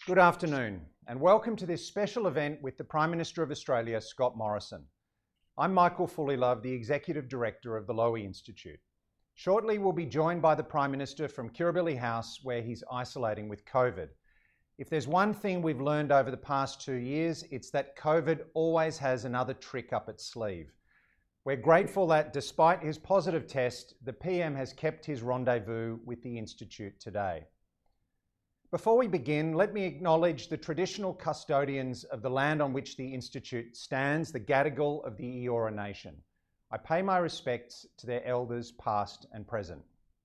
Good afternoon, and welcome to this special event with the Prime Minister of Australia, Scott Morrison. I'm Michael Fullilove, the Executive Director of the Lowy Institute. Shortly, we'll be joined by the Prime Minister from Kirribilli House, where he's isolating with COVID. If there's one thing we've learned over the past 2 years, it's that COVID always has another trick up its sleeve. We're grateful that despite his positive test, the PM has kept his rendezvous with the Institute today. Before we begin, let me acknowledge the traditional custodians of the land on which the Institute stands, the Gadigal of the Eora Nation. I pay my respects to their elders past and present.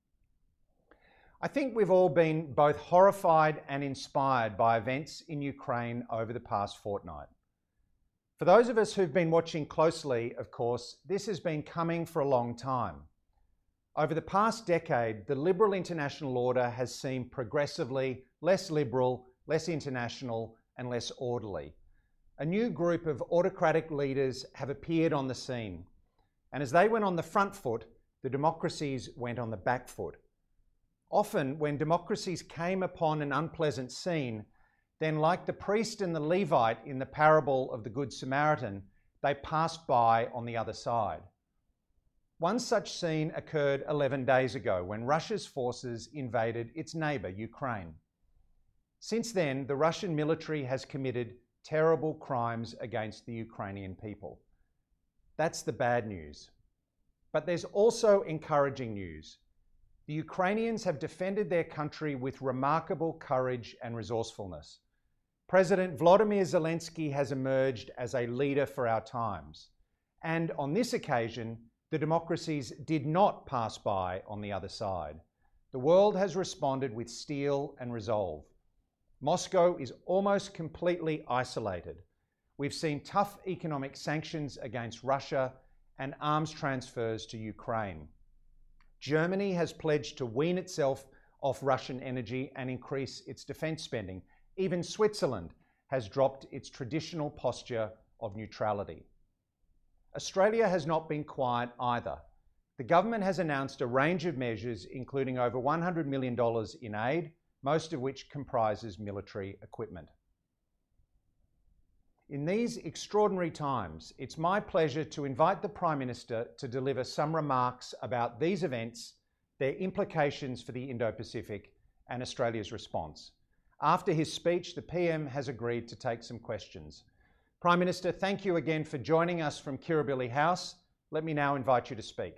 I think we've all been both horrified and inspired by events in Ukraine over the past fortnight. For those of us who've been watching closely, of course, this has been coming for a long time. Over the past decade, the liberal international order has seemed progressively less liberal, less international, and less orderly. A new group of autocratic leaders have appeared on the scene. And as they went on the front foot, the democracies went on the back foot. Often, when democracies came upon an unpleasant scene, then like the priest and the Levite in the parable of the Good Samaritan, they passed by on the other side. One such scene occurred 11 days ago when Russia's forces invaded its neighbour, Ukraine. Since then, the Russian military has committed terrible crimes against the Ukrainian people. That's the bad news. But there's also encouraging news. The Ukrainians have defended their country with remarkable courage and resourcefulness. President Volodymyr Zelensky has emerged as a leader for our times. And on this occasion, the democracies did not pass by on the other side. The world has responded with steel and resolve. Moscow is almost completely isolated. We've seen tough economic sanctions against Russia and arms transfers to Ukraine. Germany has pledged to wean itself off Russian energy and increase its defence spending. Even Switzerland has dropped its traditional posture of neutrality. Australia has not been quiet either. The government has announced a range of measures, including over $100 million in aid, most of which comprises military equipment. In these extraordinary times, it's my pleasure to invite the Prime Minister to deliver some remarks about these events, their implications for the Indo-Pacific, and Australia's response. After his speech, the PM has agreed to take some questions. Prime Minister, thank you again for joining us from Kirribilli House. Let me now invite you to speak.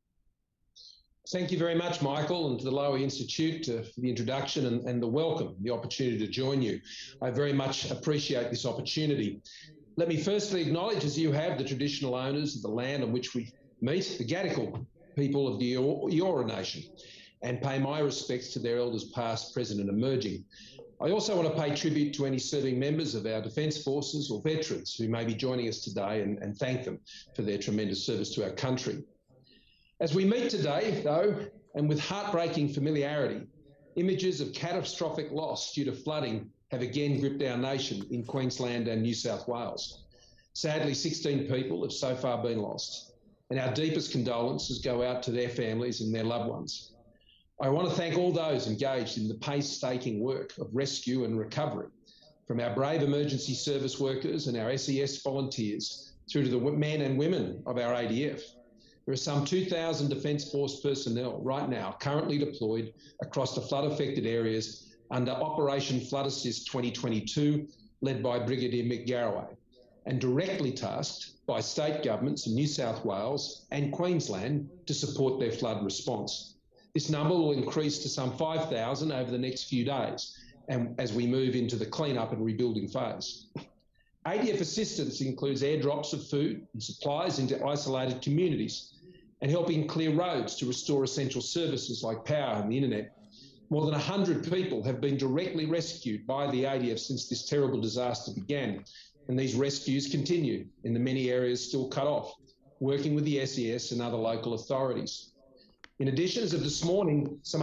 Thank you very much, Michael, and to the Lowy Institute for the introduction and the welcome, the opportunity to join you. I very much appreciate this opportunity. Let me firstly acknowledge, as you have, the traditional owners of the land on which we meet, the Gadigal people of the Eora Nation, and pay my respects to their elders past, present and emerging. I also want to pay tribute to any serving members of our Defence Forces or veterans who may be joining us today and thank them for their tremendous service to our country. As we meet today, though, and with heartbreaking familiarity, images of catastrophic loss due to flooding have again gripped our nation in Queensland and New South Wales. Sadly, 16 people have so far been lost, and our deepest condolences go out to their families and their loved ones. I want to thank all those engaged in the painstaking work of rescue and recovery, from our brave emergency service workers and our SES volunteers through to the men and women of our ADF. There are some 2,000 Defence Force personnel right now currently deployed across the flood-affected areas under Operation Flood Assist 2022, led by Brigadier Mick Garraway, and directly tasked by state governments in New South Wales and Queensland to support their flood response. This number will increase to some 5,000 over the next few days, and as we move into the clean-up and rebuilding phase. ADF assistance includes airdrops of food and supplies into isolated communities and helping clear roads to restore essential services like power and the internet. More than 100 people have been directly rescued by the ADF since this terrible disaster began, and these rescues continue in the many areas still cut off, working with the SES and other local authorities. In addition, as of this morning, some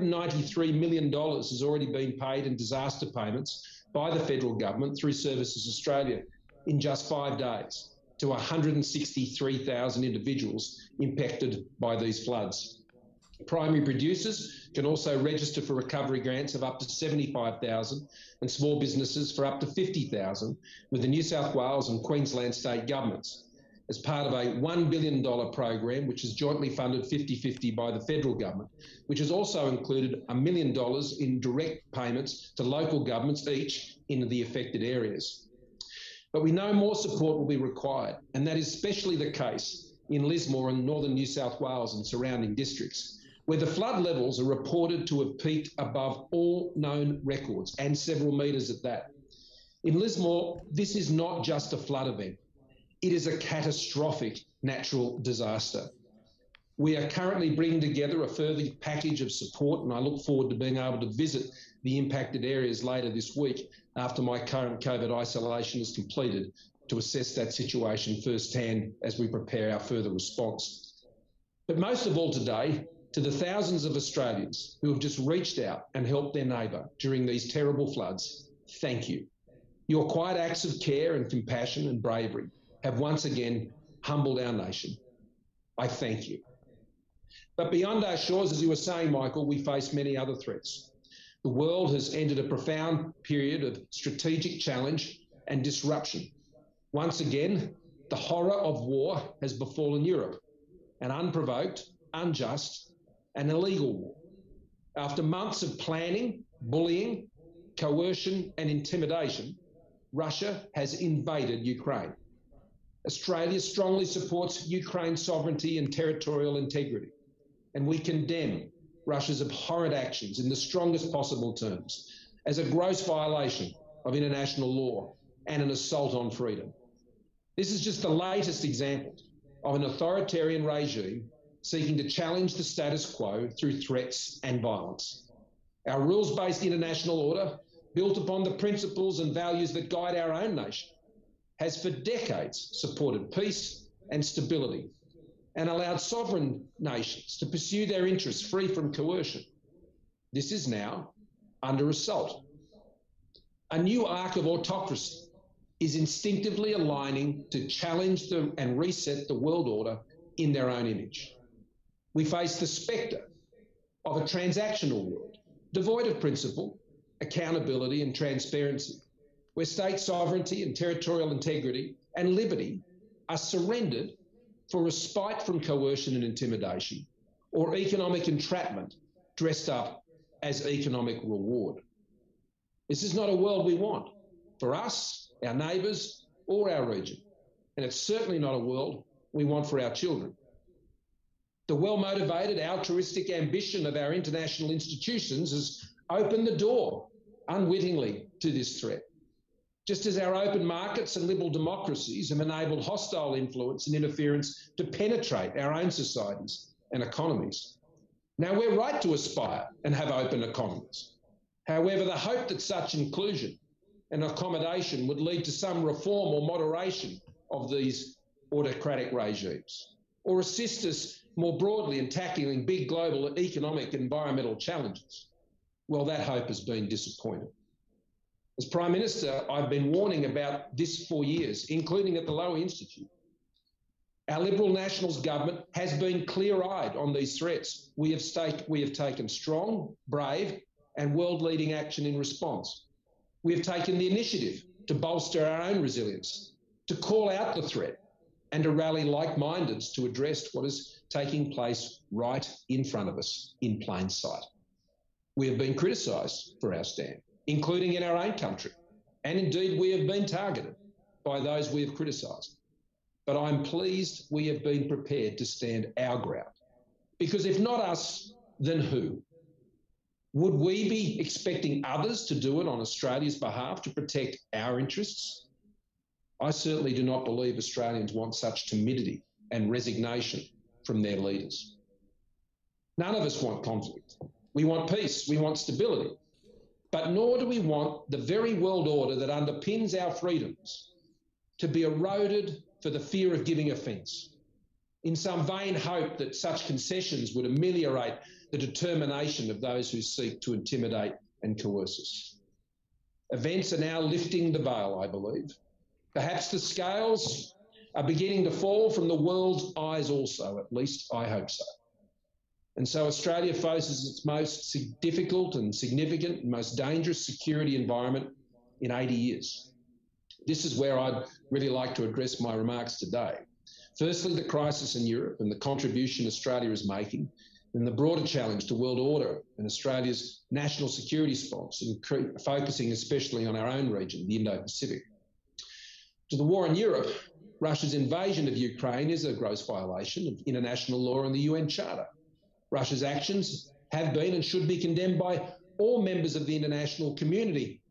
$193 million has already been paid in disaster payments by the federal government through Services Australia in just 5 days to 163,000 individuals impacted by these floods. Primary producers can also register for recovery grants of up to $75,000 and small businesses for up to $50,000 with the New South Wales and Queensland state governments as part of a $1 billion program, which is jointly funded 50-50 by the federal government, which has also included $1 million in direct payments to local governments each in the affected areas. But we know more support will be required, and that is especially the case in Lismore and northern New South Wales and surrounding districts, where the flood levels are reported to have peaked above all known records, and several metres at that. In Lismore, this is not just a flood event. It is a catastrophic natural disaster. We are currently bringing together a further package of support, and I look forward to being able to visit the impacted areas later this week after my current COVID isolation is completed to assess that situation firsthand as we prepare our further response. But most of all today, to the thousands of Australians who have just reached out and helped their neighbour during these terrible floods, thank you. Your quiet acts of care and compassion and bravery have once again humbled our nation. I thank you. But beyond our shores, as you were saying, Michael, we face many other threats. The world has entered a profound period of strategic challenge and disruption. Once again, the horror of war has befallen Europe, an unprovoked, unjust, and illegal war. After months of planning, bullying, coercion, and intimidation, Russia has invaded Ukraine. Australia strongly supports Ukraine's sovereignty and territorial integrity, and we condemn Russia's abhorrent actions in the strongest possible terms as a gross violation of international law and an assault on freedom. This is just the latest example of an authoritarian regime seeking to challenge the status quo through threats and violence. Our rules-based international order, built upon the principles and values that guide our own nation, has for decades supported peace and stability and allowed sovereign nations to pursue their interests free from coercion. This is now under assault. A new arc of autocracy is instinctively aligning to challenge and reset the world order in their own image. We face the spectre of a transactional world, devoid of principle, accountability and transparency, where state sovereignty and territorial integrity and liberty are surrendered for respite from coercion and intimidation, or economic entrapment dressed up as economic reward. This is not a world we want for us, our neighbours, or our region, and it's certainly not a world we want for our children. The well-motivated, altruistic ambition of our international institutions has opened the door, unwittingly, to this threat, just as our open markets and liberal democracies have enabled hostile influence and interference to penetrate our own societies and economies. Now, we're right to aspire and have open economies. However, the hope that such inclusion and accommodation would lead to some reform or moderation of these autocratic regimes, or assist us more broadly in tackling big global economic and environmental challenges, well, that hope has been disappointed. As Prime Minister, I've been warning about this for years, including at the Lowy Institute. Our Liberal Nationals government has been clear-eyed on these threats. We have taken strong, brave and world-leading action in response. We have taken the initiative to bolster our own resilience, to call out the threat and to rally like-mindeds to address what is taking place right in front of us in plain sight. We have been criticised for our stand, including in our own country, and indeed we have been targeted by those we have criticised. But I'm pleased we have been prepared to stand our ground, because if not us, then who? Would we be expecting others to do it on Australia's behalf to protect our interests? I certainly do not believe Australians want such timidity and resignation from their leaders. None of us want conflict. We want peace, we want stability, but nor do we want the very world order that underpins our freedoms to be eroded for the fear of giving offence, in some vain hope that such concessions would ameliorate the determination of those who seek to intimidate and coerce us. Events are now lifting the veil, I believe. Perhaps the scales are beginning to fall from the world's eyes also, at least I hope so. And so Australia faces its most difficult and significant and most dangerous security environment in 80 years. This is where I'd really like to address my remarks today. Firstly, the crisis in Europe and the contribution Australia is making, and the broader challenge to world order and Australia's national security response, focusing especially on our own region, the Indo-Pacific. To the war in Europe, Russia's invasion of Ukraine is a gross violation of international law and the UN Charter. Russia's actions have been and should be condemned by all members of the international community.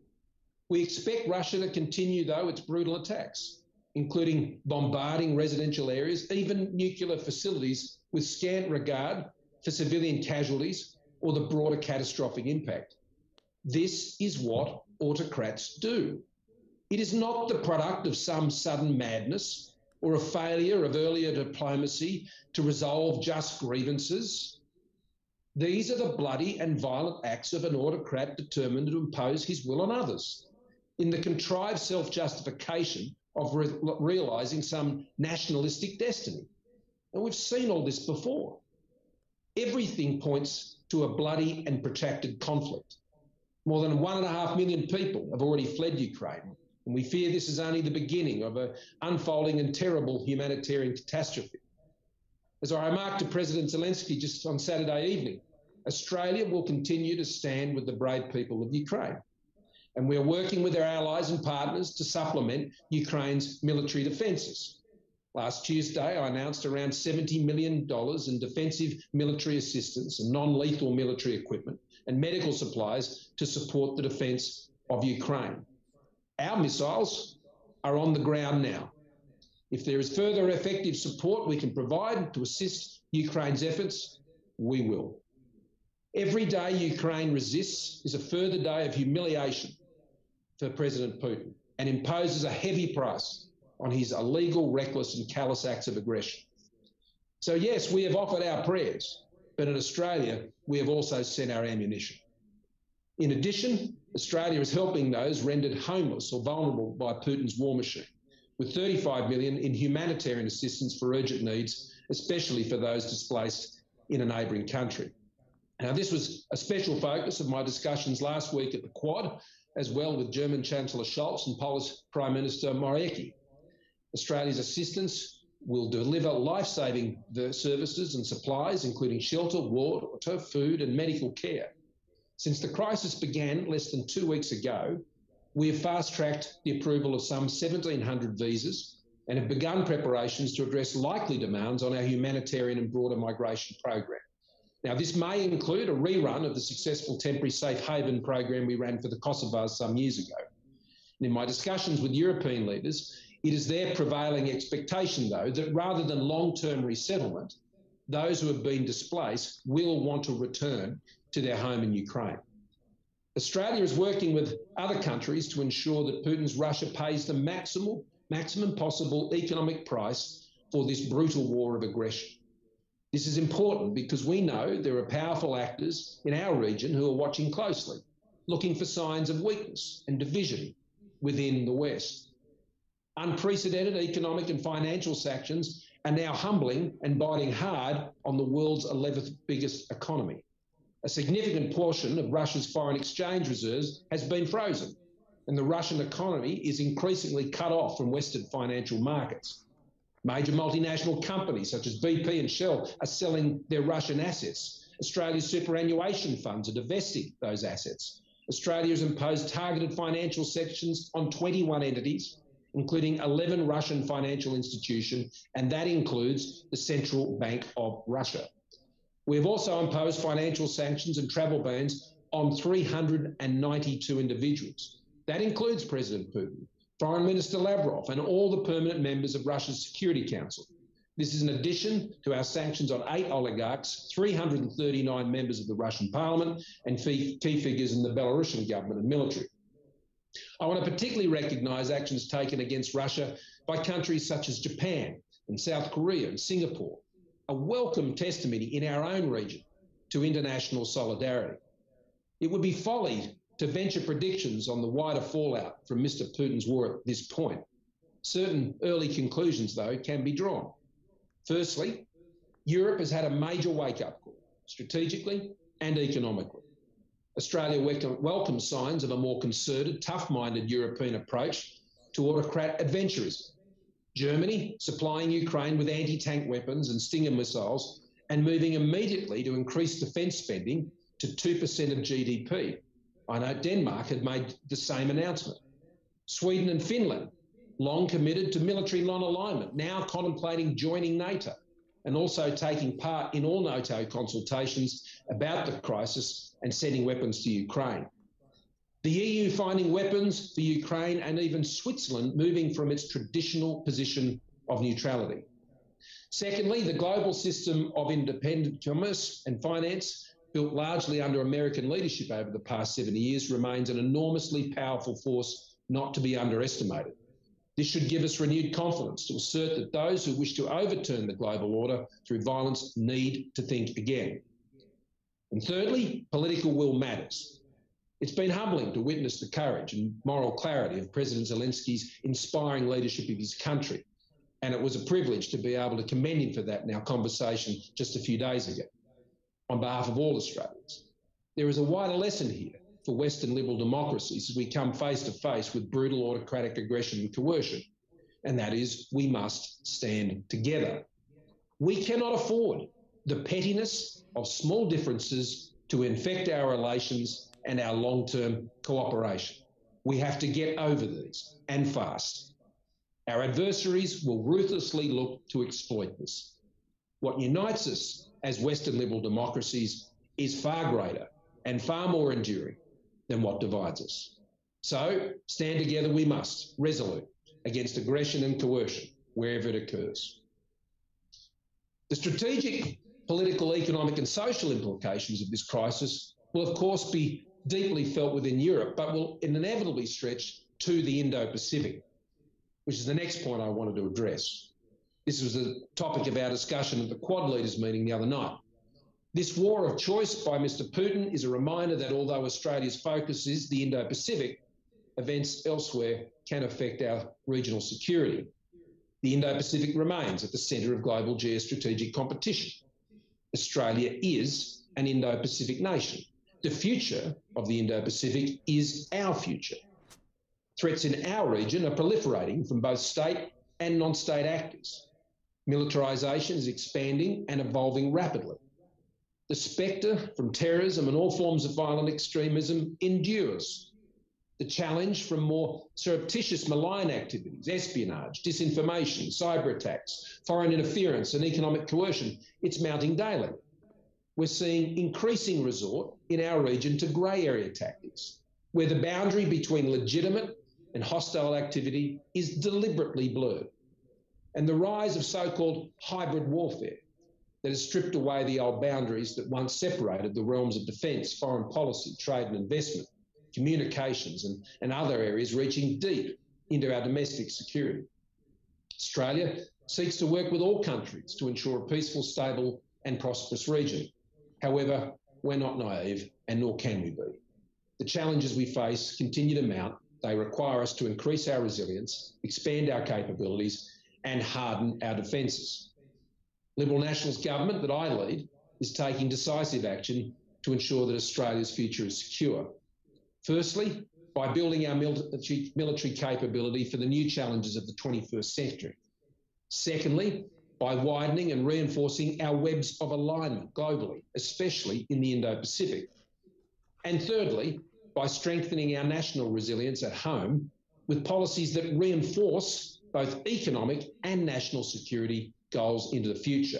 We expect Russia to continue, though, its brutal attacks, including bombarding residential areas, even nuclear facilities, with scant regard for civilian casualties or the broader catastrophic impact. This is what autocrats do. It is not the product of some sudden madness or a failure of earlier diplomacy to resolve just grievances. These are the bloody and violent acts of an autocrat determined to impose his will on others, in the contrived self-justification of realising some nationalistic destiny. And we've seen all this before. Everything points to a bloody and protracted conflict. More than 1.5 million people have already fled Ukraine, and we fear this is only the beginning of an unfolding and terrible humanitarian catastrophe. As I remarked to President Zelensky just on Saturday evening, Australia will continue to stand with the brave people of Ukraine. And we are working with our allies and partners to supplement Ukraine's military defences. Last Tuesday, I announced around $70 million in defensive military assistance and non-lethal military equipment and medical supplies to support the defence of Ukraine. Our missiles are on the ground now. If there is further effective support we can provide to assist Ukraine's efforts, we will. Every day Ukraine resists is a further day of humiliation for President Putin and imposes a heavy price on his illegal, reckless and callous acts of aggression. So yes, we have offered our prayers, but in Australia, we have also sent our ammunition. In addition, Australia is helping those rendered homeless or vulnerable by Putin's war machine, with $35 million in humanitarian assistance for urgent needs, especially for those displaced in a neighbouring country. Now, this was a special focus of my discussions last week at the Quad, as well with German Chancellor Scholz and Polish Prime Minister Morawiecki. Australia's assistance will deliver life-saving services and supplies, including shelter, water, food and medical care. Since the crisis began less than 2 weeks ago, we have fast-tracked the approval of some 1,700 visas and have begun preparations to address likely demands on our humanitarian and broader migration program. Now, this may include a rerun of the successful temporary safe haven program we ran for the Kosovars some years ago. And in my discussions with European leaders, it is their prevailing expectation, though, that rather than long-term resettlement, those who have been displaced will want to return to their home in Ukraine. Australia is working with other countries to ensure that Putin's Russia pays the maximum possible economic price for this brutal war of aggression. This is important because we know there are powerful actors in our region who are watching closely, looking for signs of weakness and division within the West. Unprecedented economic and financial sanctions are now humbling and biting hard on the world's 11th biggest economy. A significant portion of Russia's foreign exchange reserves has been frozen, and the Russian economy is increasingly cut off from Western financial markets. Major multinational companies such as BP and Shell are selling their Russian assets. Australia's superannuation funds are divesting those assets. Australia has imposed targeted financial sanctions on 21 entities, including 11 Russian financial institutions, and that includes the Central Bank of Russia. We have also imposed financial sanctions and travel bans on 392 individuals. That includes President Putin, Foreign Minister Lavrov and all the permanent members of Russia's Security Council. This is in addition to our sanctions on 8 oligarchs, 339 members of the Russian parliament and key figures in the Belarusian government and military. I want to particularly recognise actions taken against Russia by countries such as Japan and South Korea and Singapore, a welcome testimony in our own region to international solidarity. It would be folly to venture predictions on the wider fallout from Mr. Putin's war at this point. Certain early conclusions, though, can be drawn. Firstly, Europe has had a major wake-up call. strategically and economically. Australia welcomes signs of a more concerted, tough-minded European approach to autocrat adventurism. Germany supplying Ukraine with anti-tank weapons and Stinger missiles and moving immediately to increase defence spending to 2% of GDP. I know Denmark had made the same announcement. Sweden and Finland, long committed to military non-alignment, now contemplating joining NATO and also taking part in all NATO consultations about the crisis and sending weapons to Ukraine. The EU finding weapons for Ukraine and even Switzerland moving from its traditional position of neutrality. Secondly, the global system of independent commerce and finance, built largely under American leadership over the past 70 years, remains an enormously powerful force not to be underestimated. This should give us renewed confidence to assert that those who wish to overturn the global order through violence need to think again. And thirdly, political will matters. It's been humbling to witness the courage and moral clarity of President Zelensky's inspiring leadership of his country. And it was a privilege to be able to commend him for that in our conversation just a few days ago on behalf of all Australians. There is a wider lesson here for Western liberal democracies as we come face to face with brutal autocratic aggression and coercion, and that is we must stand together. We cannot afford the pettiness of small differences to infect our relations and our long-term cooperation. We have to get over these, and fast. Our adversaries will ruthlessly look to exploit this. What unites us as Western liberal democracies is far greater and far more enduring than what divides us. So stand together we must, resolute, against aggression and coercion wherever it occurs. The strategic, political, economic and social implications of this crisis will of course be deeply felt within Europe, but will inevitably stretch to the Indo-Pacific, which is the next point I wanted to address. This was the topic of our discussion at the Quad Leaders meeting the other night. This war of choice by Mr. Putin is a reminder that although Australia's focus is the Indo-Pacific, events elsewhere can affect our regional security. The Indo-Pacific remains at the centre of global geostrategic competition. Australia is an Indo-Pacific nation. The future of the Indo-Pacific is our future. Threats in our region are proliferating from both state and non-state actors. Militarisation is expanding and evolving rapidly. The spectre from terrorism and all forms of violent extremism endures. The challenge from more surreptitious malign activities, espionage, disinformation, cyber attacks, foreign interference and economic coercion, it's mounting daily. We're seeing increasing resort in our region to grey area tactics, where the boundary between legitimate and hostile activity is deliberately blurred. And the rise of so-called hybrid warfare that has stripped away the old boundaries that once separated the realms of defence, foreign policy, trade and investment, communications and other areas reaching deep into our domestic security. Australia seeks to work with all countries to ensure a peaceful, stable and prosperous region. However, we're not naive and nor can we be. The challenges we face continue to mount. They require us to increase our resilience, expand our capabilities and harden our defences. Liberal Nationals government that I lead is taking decisive action to ensure that Australia's future is secure. Firstly, by building our military capability for the new challenges of the 21st century. Secondly, by widening and reinforcing our webs of alignment globally, especially in the Indo-Pacific. And thirdly, by strengthening our national resilience at home with policies that reinforce both economic and national security goals into the future.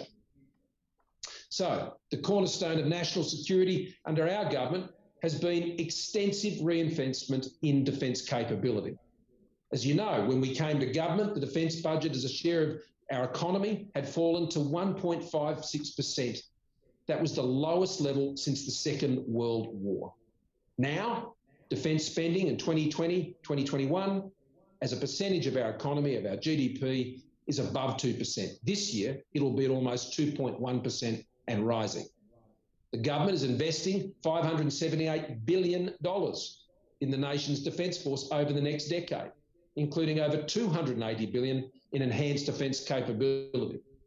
So, the cornerstone of national security under our government has been extensive reinvestment in defence capability. As you know, when we came to government, the defence budget as a share of our economy had fallen to 1.56%. That was the lowest level since the Second World War. Now, defence spending in 2020, 2021, as a percentage of our economy, of our GDP, is above 2%. This year, it'll be at almost 2.1% and rising. The government is investing $578 billion in the nation's defence force over the next decade, including over $280 billion in enhanced defence capability.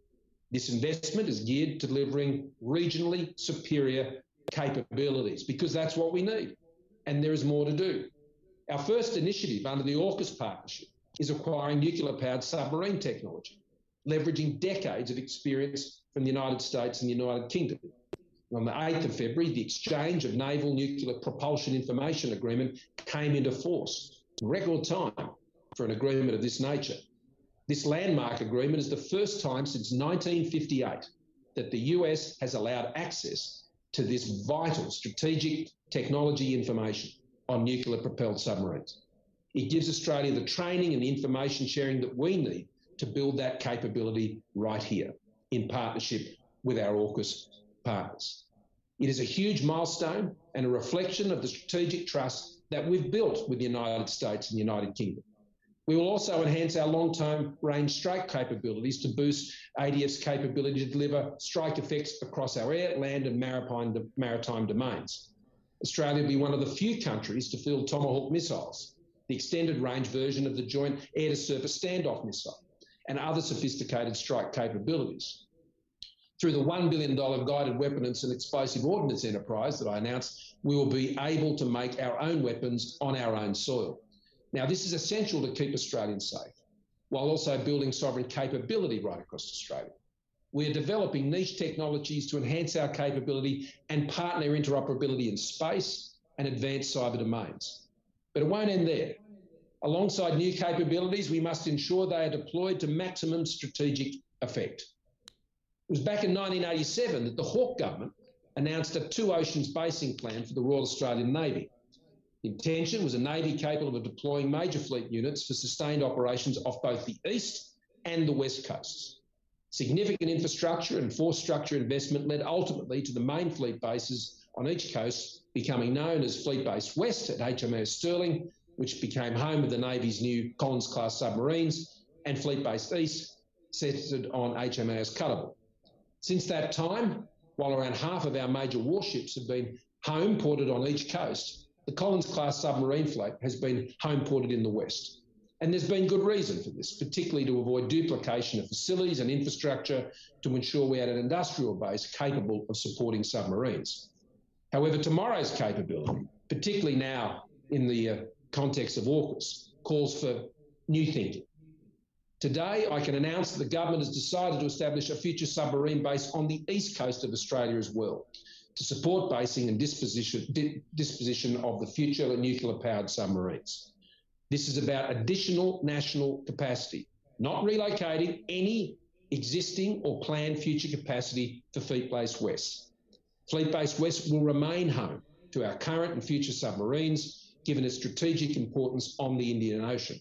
This investment is geared to delivering regionally superior capabilities because that's what we need, and there is more to do. Our first initiative under the AUKUS partnership is acquiring nuclear-powered submarine technology, leveraging decades of experience from the United States and the United Kingdom. On the 8th of February, the exchange of Naval Nuclear Propulsion Information Agreement came into force in record time for an agreement of this nature. This landmark agreement is the first time since 1958 that the US has allowed access to this vital strategic technology information on nuclear-propelled submarines. It gives Australia the training and the information sharing that we need to build that capability right here in partnership with our AUKUS partners. It is a huge milestone and a reflection of the strategic trust that we've built with the United States and the United Kingdom. We will also enhance our long-term range strike capabilities to boost ADF's capability to deliver strike effects across our air, land and maritime domains. Australia will be one of the few countries to field Tomahawk missiles, the extended range version of the Joint Air-to-Surface Standoff Missile, and other sophisticated strike capabilities. Through the $1 billion Guided Weapons and Explosive Ordnance enterprise that I announced, we will be able to make our own weapons on our own soil. Now, this is essential to keep Australians safe, while also building sovereign capability right across Australia. We are developing niche technologies to enhance our capability and partner interoperability in space and advanced cyber domains. But it won't end there. Alongside new capabilities, we must ensure they are deployed to maximum strategic effect. It was back in 1987 that the Hawke government announced a two oceans basing plan for the Royal Australian Navy. The intention was a Navy capable of deploying major fleet units for sustained operations off both the east and the west coasts. Significant infrastructure and force structure investment led ultimately to the main fleet bases on each coast becoming known as Fleet Base West at HMAS Stirling, which became home of the Navy's new Collins-class submarines, and Fleet Base East, centred on HMAS Cuttable. Since that time, while around half of our major warships have been home ported on each coast, the Collins-class submarine fleet has been home ported in the west. And there's been good reason for this, particularly to avoid duplication of facilities and infrastructure to ensure we had an industrial base capable of supporting submarines. However, tomorrow's capability, particularly now in the context of AUKUS, calls for new thinking. Today, I can announce that the government has decided to establish a future submarine base on the east coast of Australia as well, to support basing and disposition of the future nuclear-powered submarines. This is about additional national capacity, not relocating any existing or planned future capacity for Fleet Base West. Fleet Base West will remain home to our current and future submarines, given its strategic importance on the Indian Ocean.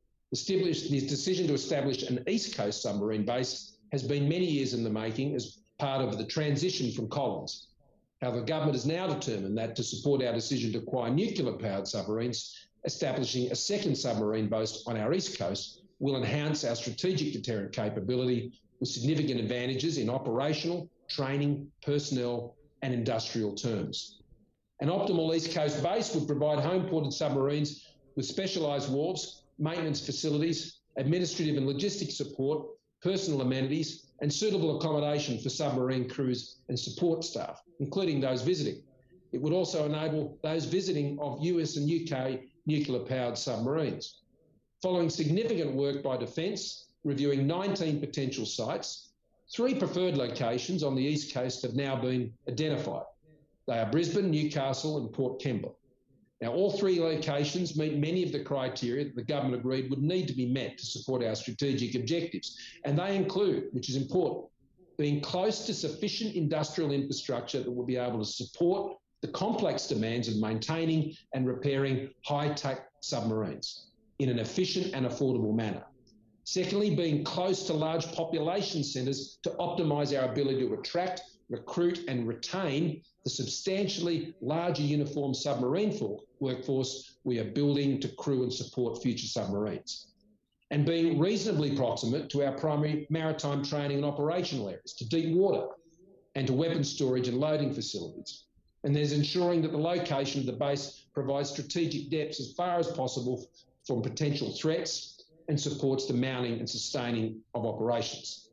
The decision to establish an East Coast submarine base has been many years in the making as part of the transition from Collins. However, the government has now determined that to support our decision to acquire nuclear-powered submarines, establishing a second submarine base on our east coast will enhance our strategic deterrent capability with significant advantages in operational, training, personnel and industrial terms. An optimal east coast base would provide home-ported submarines with specialised wharves, maintenance facilities, administrative and logistic support, personal amenities and suitable accommodation for submarine crews and support staff, including those visiting. It would also enable those visiting of US and UK nuclear-powered submarines. Following significant work by Defence, reviewing 19 potential sites, 3 preferred locations on the East Coast have now been identified. They are Brisbane, Newcastle and Port Kembla. Now, all 3 locations meet many of the criteria that the government agreed would need to be met to support our strategic objectives. And they include, which is important, being close to sufficient industrial infrastructure that will be able to support the complex demands of maintaining and repairing high-tech submarines in an efficient and affordable manner. Secondly, being close to large population centres to optimise our ability to attract, recruit and retain the substantially larger uniformed submarine workforce we are building to crew and support future submarines. And being reasonably proximate to our primary maritime training and operational areas, to deep water and to weapons storage and loading facilities. And there's ensuring that the location of the base provides strategic depths as far as possible from potential threats and supports the mounting and sustaining of operations.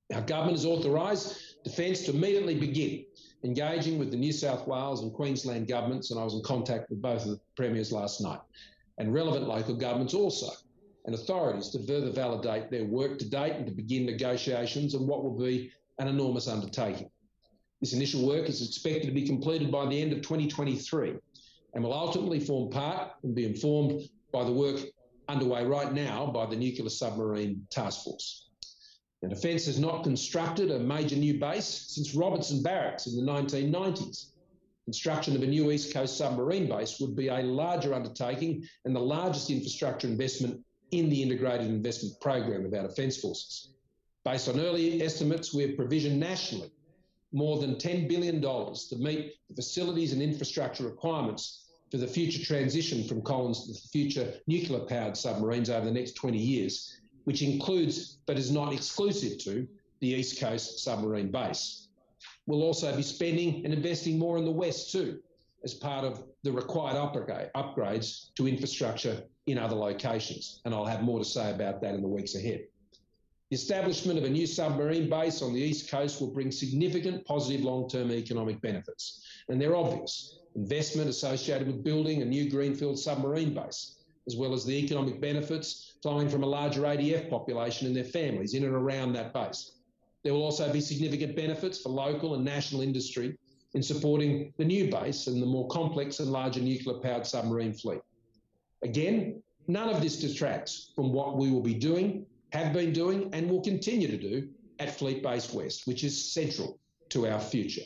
Our government has authorised Defence to immediately begin engaging with the New South Wales and Queensland governments, and I was in contact with both of the premiers last night, and relevant local governments also, and authorities to further validate their work to date and to begin negotiations on what will be an enormous undertaking. This initial work is expected to be completed by the end of 2023 and will ultimately form part and be informed by the work underway right now by the Nuclear Submarine Task Force. The Defence has not constructed a major new base since Robertson Barracks in the 1990s. Construction of a new East Coast submarine base would be a larger undertaking and the largest infrastructure investment in the Integrated Investment Program of our Defence Forces. Based on early estimates, we have provisioned nationally more than $10 billion to meet the facilities and infrastructure requirements for the future transition from Collins to future nuclear-powered submarines over the next 20 years, which includes, but is not exclusive to, the East Coast submarine base. We'll also be spending and investing more in the West too, as part of the required upgrades to infrastructure in other locations, and I'll have more to say about that in the weeks ahead. The establishment of a new submarine base on the East Coast will bring significant positive long-term economic benefits, and they're obvious. Investment associated with building a new greenfield submarine base, as well as the economic benefits flowing from a larger ADF population and their families in and around that base. There will also be significant benefits for local and national industry in supporting the new base and the more complex and larger nuclear-powered submarine fleet. Again, none of this detracts from what we will be doing, have been doing, and will continue to do at Fleet Base West, which is central to our future.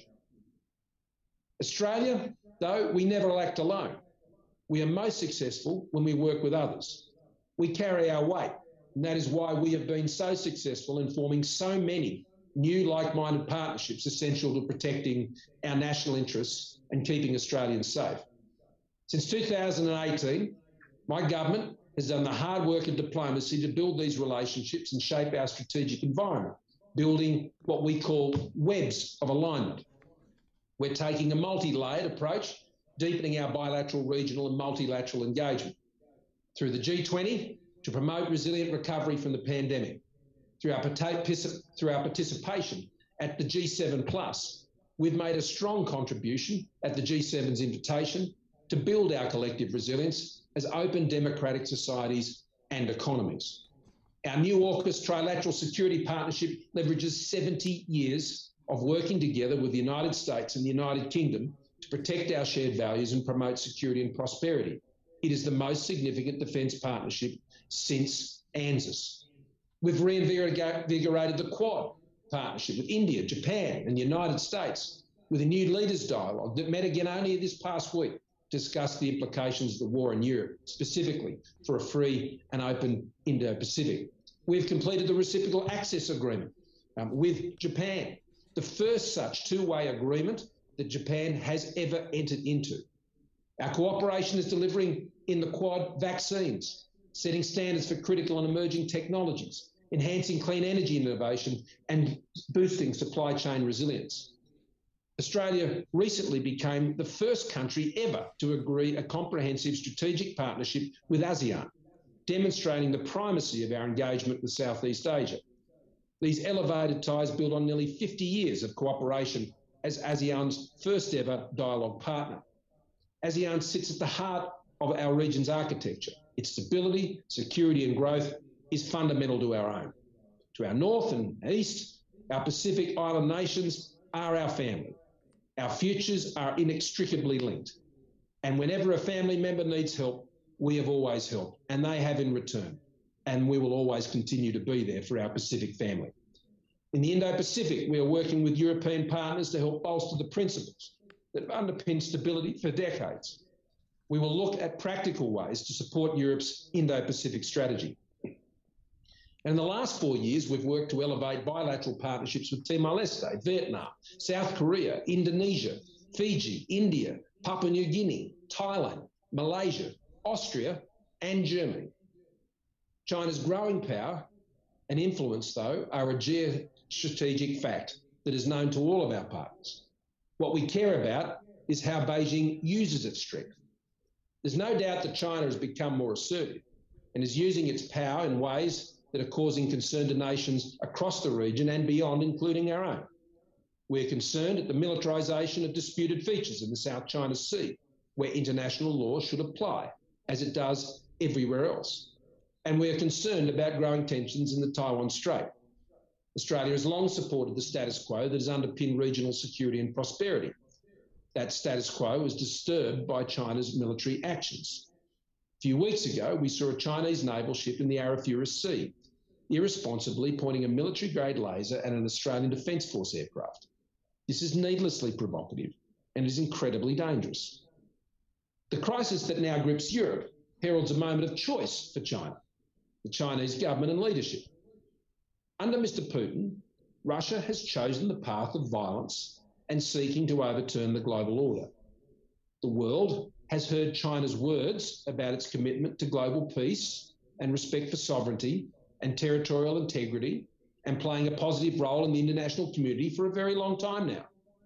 Australia, though, we never act alone. We are most successful when we work with others. We carry our weight, and that is why we have been so successful in forming so many new like-minded partnerships essential to protecting our national interests and keeping Australians safe. Since 2018, my government has done the hard work of diplomacy to build these relationships and shape our strategic environment, building what we call webs of alignment. We're taking a multi-layered approach, deepening our bilateral, regional and multilateral engagement through the G20 to promote resilient recovery from the pandemic, through our participation at the G7+. We've made a strong contribution at the G7's invitation to build our collective resilience as open democratic societies and economies. Our new AUKUS trilateral security partnership leverages 70 years of working together with the United States and the United Kingdom to protect our shared values and promote security and prosperity. It is the most significant defence partnership since ANZUS. We've reinvigorated the Quad partnership with India, Japan and the United States with a new leaders dialogue that met again only this past week to discuss the implications of the war in Europe, specifically for a free and open Indo-Pacific. We've completed the reciprocal access agreement with Japan, the first such two-way agreement that Japan has ever entered into. Our cooperation is delivering in the Quad vaccines, setting standards for critical and emerging technologies, enhancing clean energy innovation and boosting supply chain resilience. Australia recently became the first country ever to agree a comprehensive strategic partnership with ASEAN, demonstrating the primacy of our engagement with Southeast Asia. These elevated ties build on nearly 50 years of cooperation as ASEAN's first ever dialogue partner. ASEAN sits at the heart of our region's architecture. Its stability, security and growth is fundamental to our own. To our north and east, our Pacific Island nations are our family. Our futures are inextricably linked. And whenever a family member needs help, we have always helped, and they have in return. And we will always continue to be there for our Pacific family. In the Indo-Pacific, we are working with European partners to help bolster the principles that underpin stability for decades. We will look at practical ways to support Europe's Indo-Pacific strategy. And in the last 4 years, we've worked to elevate bilateral partnerships with Timor-Leste, Vietnam, South Korea, Indonesia, Fiji, India, Papua New Guinea, Thailand, Malaysia, Austria, and Germany. China's growing power and influence, though, are a geostrategic fact that is known to all of our partners. What we care about is how Beijing uses its strength. There's no doubt that China has become more assertive and is using its power in ways that are causing concern to nations across the region and beyond, including our own. We're concerned at the militarisation of disputed features in the South China Sea, where international law should apply, as it does everywhere else. And we are concerned about growing tensions in the Taiwan Strait. Australia has long supported the status quo that has underpinned regional security and prosperity. That status quo was disturbed by China's military actions. A few weeks ago, we saw a Chinese naval ship in the Arafura Sea, irresponsibly pointing a military-grade laser at an Australian Defence Force aircraft. This is needlessly provocative and is incredibly dangerous. The crisis that now grips Europe heralds a moment of choice for China, the Chinese government and leadership. Under Mr. Putin, Russia has chosen the path of violence and seeking to overturn the global order. The world has heard China's words about its commitment to global peace and respect for sovereignty and territorial integrity and playing a positive role in the international community for a very long time now.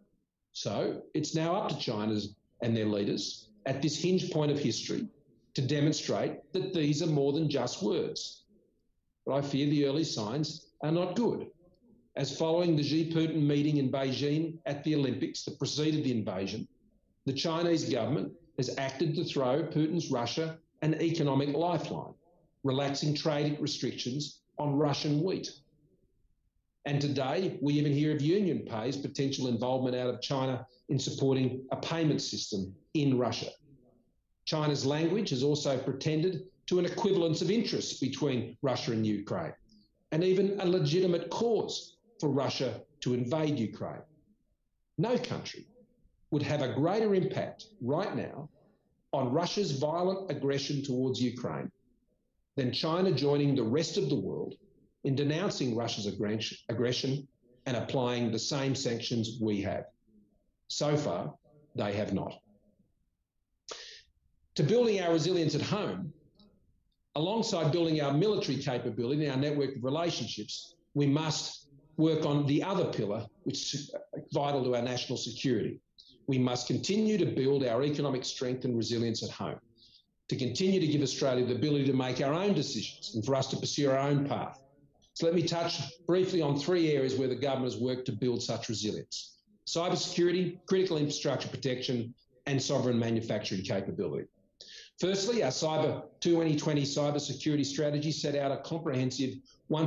So it's now up to China and their leaders at this hinge point of history to demonstrate that these are more than just words. But I fear the early signs are not good, as following the Xi Putin meeting in Beijing at the Olympics that preceded the invasion, the Chinese government has acted to throw Putin's Russia an economic lifeline, relaxing trade restrictions on Russian wheat. And today, we even hear of UnionPay's potential involvement out of China in supporting a payment system in Russia. China's language has also pretended to an equivalence of interests between Russia and Ukraine, and even a legitimate cause for Russia to invade Ukraine. No country would have a greater impact right now on Russia's violent aggression towards Ukraine than China joining the rest of the world in denouncing Russia's aggression and applying the same sanctions we have. So far, they have not. To building our resilience at home, alongside building our military capability and our network of relationships, we must work on the other pillar, which is vital to our national security. We must continue to build our economic strength and resilience at home, to continue to give Australia the ability to make our own decisions and for us to pursue our own path. So let me touch briefly on three areas where the government has worked to build such resilience: cybersecurity, critical infrastructure protection, and sovereign manufacturing capability. Firstly, our 2020 cybersecurity strategy set out a comprehensive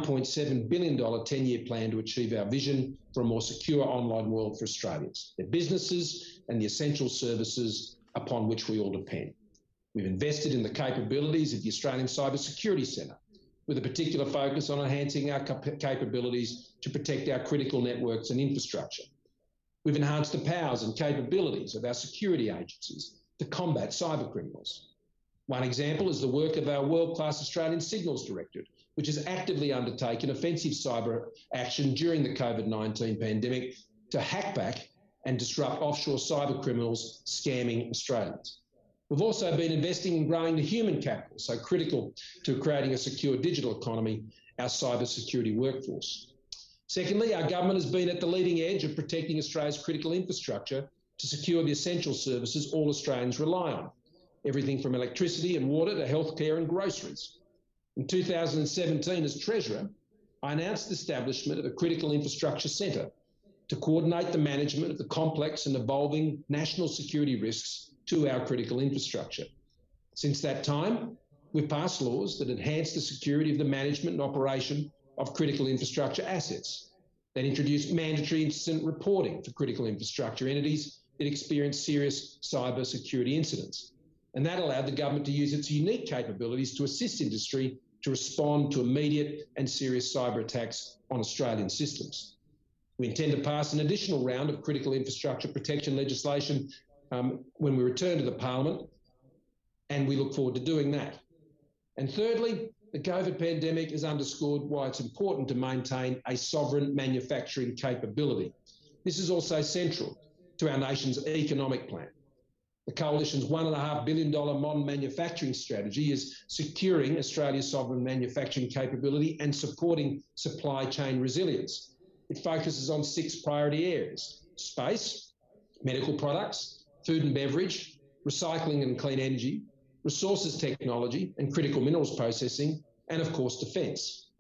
$1.7 billion 10-year plan to achieve our vision for a more secure online world for Australians, their businesses and the essential services upon which we all depend. We've invested in the capabilities of the Australian Cybersecurity Centre, with a particular focus on enhancing our capabilities to protect our critical networks and infrastructure. We've enhanced the powers and capabilities of our security agencies to combat cyber criminals. One example is the work of our world-class Australian Signals Directorate, which has actively undertaken offensive cyber action during the COVID-19 pandemic to hack back and disrupt offshore cyber criminals scamming Australians. We've also been investing in growing the human capital, so critical to creating a secure digital economy, our cybersecurity workforce. Secondly, our government has been at the leading edge of protecting Australia's critical infrastructure to secure the essential services all Australians rely on, everything from electricity and water to healthcare and groceries. In 2017, as Treasurer, I announced the establishment of a Critical Infrastructure Centre to coordinate the management of the complex and evolving national security risks to our critical infrastructure. Since that time, we've passed laws that enhance the security of the management and operation of critical infrastructure assets, that introduced mandatory incident reporting for critical infrastructure entities that experience serious cyber security incidents. And that allowed the government to use its unique capabilities to assist industry to respond to immediate and serious cyber attacks on Australian systems. We intend to pass an additional round of critical infrastructure protection legislation when we return to the Parliament, and we look forward to doing that. And thirdly, the COVID pandemic has underscored why it's important to maintain a sovereign manufacturing capability. This is also central to our nation's economic plan. The Coalition's $1.5 billion modern manufacturing strategy is securing Australia's sovereign manufacturing capability and supporting supply chain resilience. It focuses on 6 priority areas: space, medical products, food and beverage, recycling and clean energy, resources technology and critical minerals processing, and of course defence.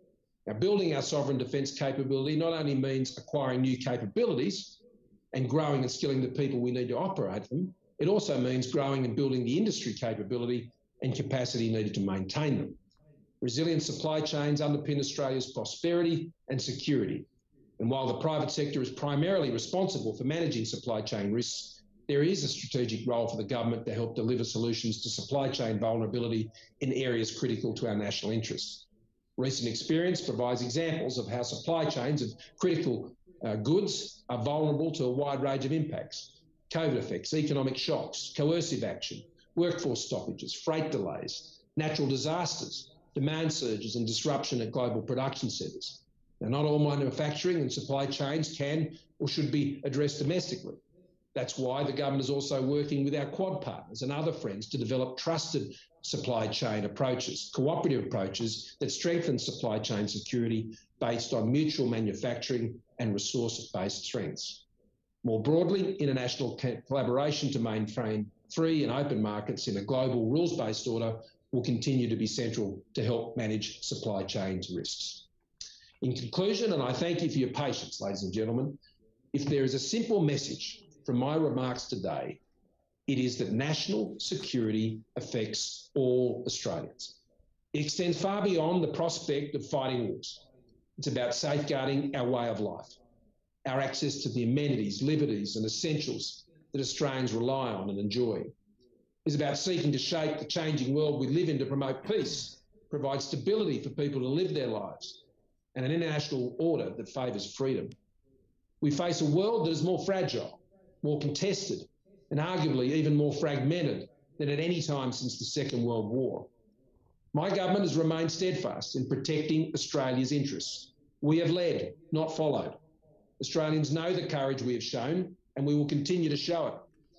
Now, building our sovereign defence capability not only means acquiring new capabilities and growing and skilling the people we need to operate them, it also means growing and building the industry capability and capacity needed to maintain them. Resilient supply chains underpin Australia's prosperity and security. And while the private sector is primarily responsible for managing supply chain risks, there is a strategic role for the government to help deliver solutions to supply chain vulnerability in areas critical to our national interests. Recent experience provides examples of how supply chains of critical goods are vulnerable to a wide range of impacts: COVID effects, economic shocks, coercive action, workforce stoppages, freight delays, natural disasters, demand surges and disruption at global production centres. Now, not all manufacturing and supply chains can or should be addressed domestically. That's why the government is also working with our Quad partners and other friends to develop trusted supply chain approaches, cooperative approaches that strengthen supply chain security based on mutual manufacturing and resource-based strengths. More broadly, international collaboration to maintain free and open markets in a global rules-based order will continue to be central to help manage supply chains risks. In conclusion, and I thank you for your patience, ladies and gentlemen, if there is a simple message from my remarks today, it is that national security affects all Australians. It extends far beyond the prospect of fighting wars. It's about safeguarding our way of life, our access to the amenities, liberties and essentials that Australians rely on and enjoy. It's about seeking to shape the changing world we live in to promote peace, provide stability for people to live their lives, and an international order that favours freedom. We face a world that is more fragile, more contested, and arguably even more fragmented than at any time since the Second World War. My government has remained steadfast in protecting Australia's interests. We have led, not followed. Australians know the courage we have shown, and we will continue to show it.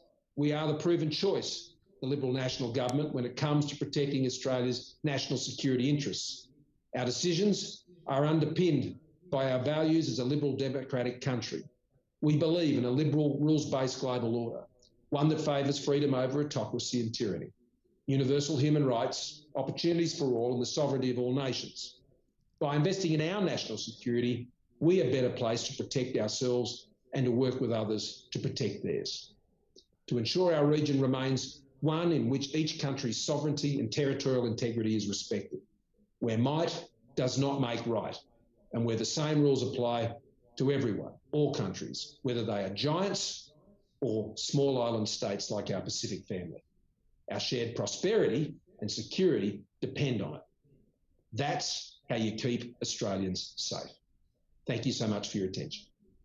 We are the proven choice, the Liberal National Government, when it comes to protecting Australia's national security interests. Our decisions are underpinned by our values as a liberal democratic country. We believe in a liberal, rules-based global order, one that favours freedom over autocracy and tyranny, universal human rights, opportunities for all, and the sovereignty of all nations. By investing in our national security, we are better placed to protect ourselves and to work with others to protect theirs. To ensure our region remains one in which each country's sovereignty and territorial integrity is respected, where might does not make right, and where the same rules apply to everyone, all countries, whether they are giants or small island states like our Pacific family. Our shared prosperity and security depend on it. That's how you keep Australians safe. Thank you so much for your attention.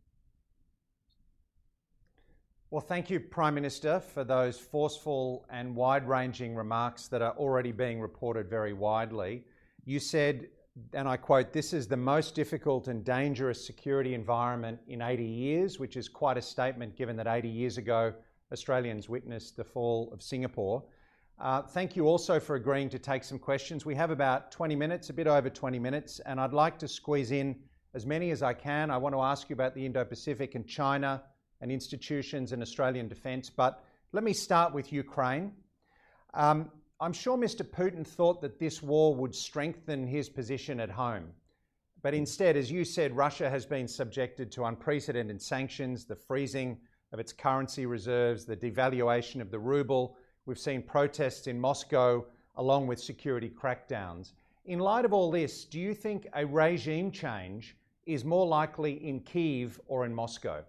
Well, thank you, Prime Minister, for those forceful and wide-ranging remarks that are already being reported very widely. You said, and I quote, "This is the most difficult and dangerous security environment in 80 years, which is quite a statement given that 80 years ago, Australians witnessed the fall of Singapore. Thank you also for agreeing to take some questions. We have about 20 minutes, a bit over 20 minutes, and I'd like to squeeze in as many as I can. I want to ask you about the Indo-Pacific and China and institutions and Australian defence, but let me start with Ukraine. I'm sure Mr. Putin thought that this war would strengthen his position at home. But instead, as you said, Russia has been subjected to unprecedented sanctions, the freezing of its currency reserves, the devaluation of the ruble. We've seen protests in Moscow, along with security crackdowns. In light of all this, do you think a regime change is more likely in Kyiv or in Moscow?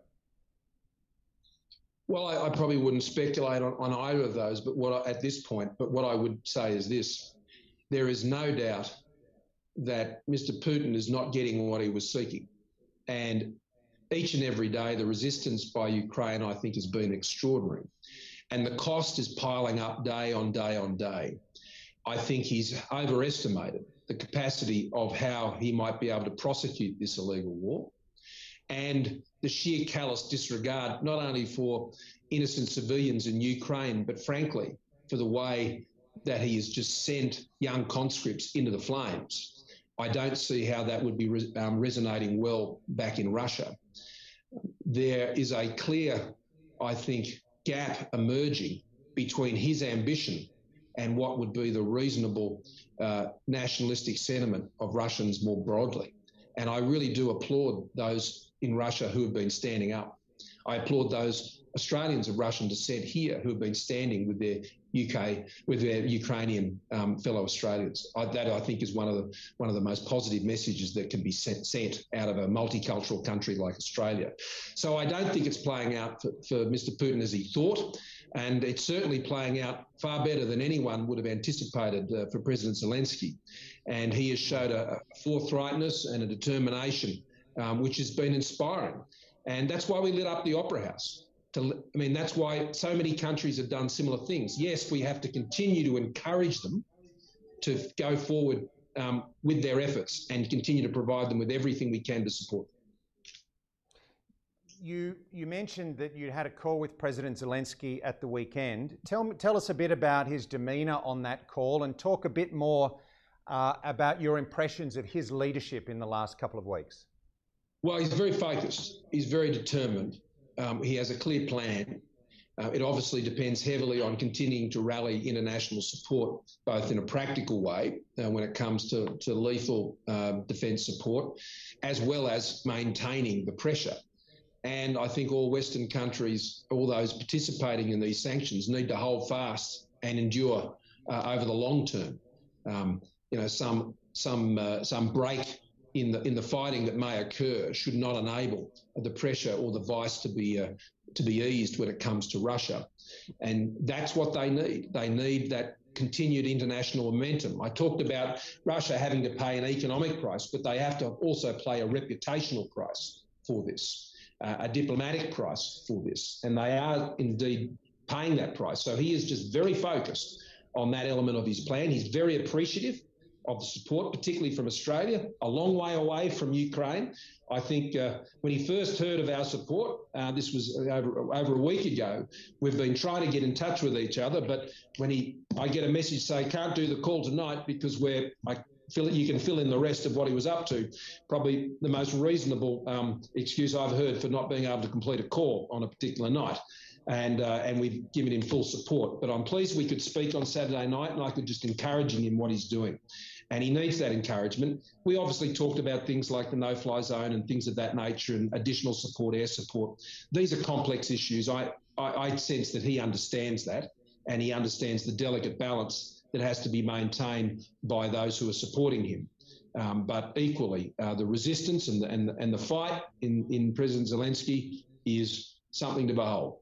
Well, I probably wouldn't speculate on either of those, but at this point, what I would say is this: there is no doubt that Mr. Putin is not getting what he was seeking, and each and every day the resistance by Ukraine, I think, has been extraordinary, and the cost is piling up day on day on day. I think he's overestimated the capacity of how he might be able to prosecute this illegal war, and the sheer callous disregard, not only for innocent civilians in Ukraine, but frankly, for the way that he has just sent young conscripts into the flames. I don't see how that would be resonating well back in Russia. There is a clear, I think, gap emerging between his ambition and what would be the reasonable nationalistic sentiment of Russians more broadly. And I really do applaud those in Russia who have been standing up. I applaud those Australians of Russian descent here who have been standing with their Ukrainian fellow Australians. That I think is one of the most positive messages that can be sent out of a multicultural country like Australia. So I don't think it's playing out for Mr. Putin as he thought, and it's certainly playing out far better than anyone would have anticipated for President Zelensky. And he has showed a forthrightness and a determination which has been inspiring. And that's why we lit up the Opera House. That's why so many countries have done similar things. Yes, we have to continue to encourage them to go forward with their efforts and continue to provide them with everything we can to support them. You mentioned that you had a call with President Zelensky at the weekend. Tell us a bit about his demeanour on that call and talk a bit more about your impressions of his leadership in the last couple of weeks. Well, he's very focused. He's very determined. He has a clear plan. It obviously depends heavily on continuing to rally international support, both in a practical way when it comes to lethal defence support, as well as maintaining the pressure. And I think all Western countries, all those participating in these sanctions, need to hold fast and endure over the long term. Some break in the fighting that may occur should not enable the pressure or the vice to be eased when it comes to Russia. And that's what they need. They need that continued international momentum. I talked about Russia having to pay an economic price, but they have to also pay a reputational price for this, a diplomatic price for this. And they are indeed paying that price. So he is just very focused on that element of his plan. He's very appreciative of the support, particularly from Australia, a long way away from Ukraine. I think when he first heard of our support, this was over a week ago, we've been trying to get in touch with each other, but when I get a message say, can't do the call tonight because you can fill in the rest of what he was up to, probably the most reasonable excuse I've heard for not being able to complete a call on a particular night. And we've given him full support. But I'm pleased we could speak on Saturday night and I could just encourage him in what he's doing. And he needs that encouragement. We obviously talked about things like the no-fly zone and things of that nature and additional support, air support. These are complex issues. I sense that he understands that and he understands the delicate balance that has to be maintained by those who are supporting him. But equally, the resistance and the fight in President Zelensky is something to behold.